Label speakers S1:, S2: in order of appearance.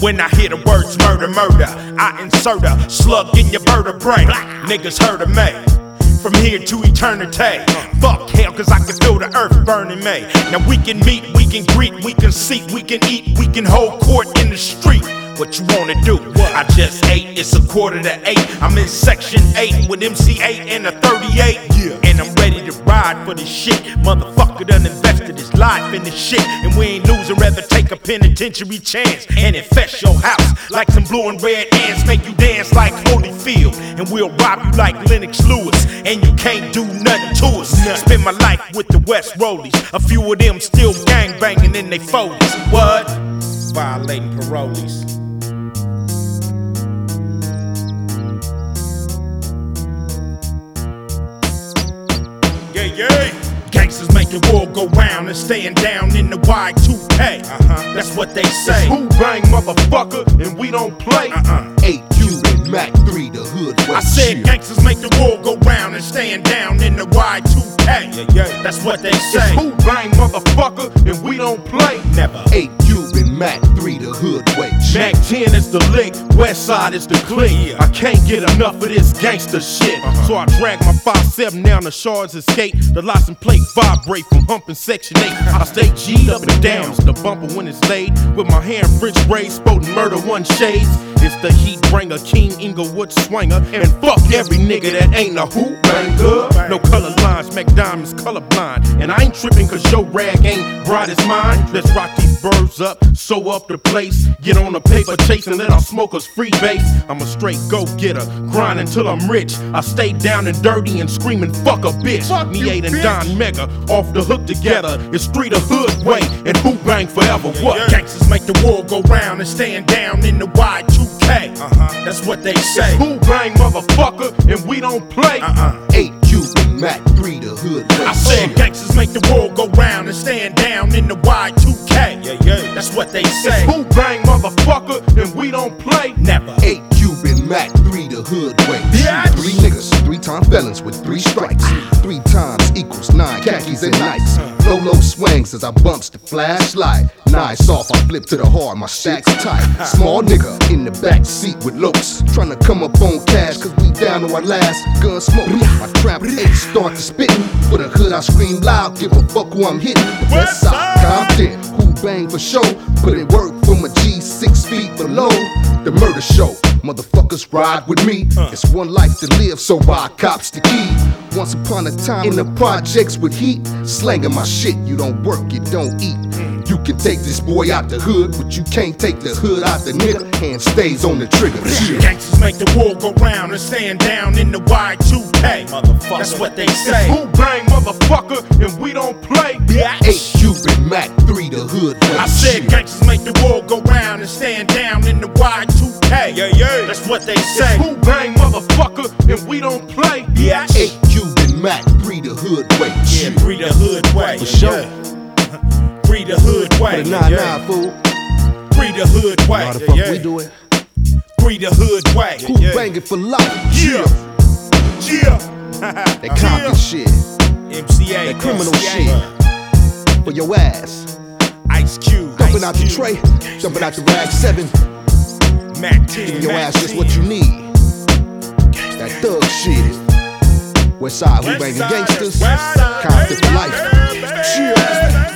S1: When I hear the words murder, murder, I insert a slug in your vertebrae. Niggas heard of me from here to eternity. Fuck hell, cause I can feel the earth burning me. Now we can meet, we can greet, we can seek, we can eat, we can hold court in the street. What you wanna do? I just ate, it's 7:45. I'm in section 8 with MC8 and a 38. And I'm ready to ride for this shit. Motherfucker done invested his life in this shit. And we ain't losing, rather take a penitentiary chance and infest your house like some blue and red ants. Make you dance like Holyfield, and we'll rob you like Lennox Lewis. And you can't do nothing to us. Spend my life with the West Rollies. A few of them still gang banging in they 40s. What? Violating parolees. Gangsters make the world go round and staying down in the Y2K. That's what they say.
S2: Who bang, motherfucker, and we don't play.
S3: 8 Cuban Mac 3, the hood way.
S1: I said gangsters make the world go round and staying down in the Y2K. That's what they say.
S2: Who bang, motherfucker, and we don't play.
S1: Never.
S3: 8 Cuban Mac 3, the hood way.
S2: Mac 10 is the lick, West Side is the clique. I can't get enough of this gangster shit. So I drag my 5.7 down the Shards Escape. The license plate vibrate from humping section 8. I stay G'd up and down, the bumper when it's laid. With my hair in French braids, sporting murder one shades. It's the heat bringer, King Inglewood swanger. And fuck every nigga that ain't a hoop banger. No color lines, Mac Diamond's colorblind. And I ain't tripping cause your rag ain't bright as mine. Let's rock these birds up, sew up the place. Get on the paper chase and let our smokers free base. I'm a straight go-getter, grind until I'm rich. I stay down and dirty and screaming fuck a bitch. Me 8 and Don Mega, off the hook together. It's street or hood way, and who bang forever what?
S1: Gangsters make the world go round and staying down in the Y2K. That's what they say.
S2: Who bang, motherfucker, and we don't play.
S3: 8 Cuban Mac 3, the hood way.
S1: I said gangsters make the world go round and staying down in the Y2K. That's what they say.
S2: Who bang, motherfucker, and we don't play.
S1: Never.
S3: 8 Cuban Mac 3, the hood way. 3 niggas, 3-time felons with 3 strikes. 3 times equals 9 khakis and nights. Low swings as I bumps the flashlight. Nice off, I flip to the hard, my shack's tight. Small nigga in the back seat with lopes, tryna come up on cash cause we down to our last gun smoke. My trap 8 start to spittin'. For the hood I scream loud, give a fuck who I'm hitting. The West Side, Compton, who bang for show. Put in work for my G 6 feet below. The murder show, motherfuckers ride with me. It's one life to live, so I cops the key. Once upon a time in the projects with heat, slanging my shit, you don't work, you don't eat. You can take this boy out the hood, but you can't take the hood out the nigga. Hand stays on the trigger.
S1: Gangsters make the world go round and staying down in the Y2K. That's what they say.
S2: Who bang, motherfucker, and we don't play.
S3: 8 Cuban Mac 3, the hood way.
S1: I said gangsters make the world go round and staying down in the Y2K. That's what they say.
S2: Who bang, motherfucker, and we don't play.
S3: 8 Cuban Mac 3, the hood way.
S1: 3 the hood way.
S3: For sure.
S1: 3 the hood way.
S3: 9-9 fool.
S1: 3 the hood way.
S3: How the fuck we do it?
S1: 3 the hood way.
S3: Who banging for life? That Compton shit.
S1: MCA.
S3: That criminal shit. For your ass.
S1: Ice Cube.
S3: Dumping out the tray. Jumping out the rag 7.
S1: Mac 10.
S3: Giving your ass just what you need. That thug shit. West Side, who banging gangsters? Compton for life. Cheers.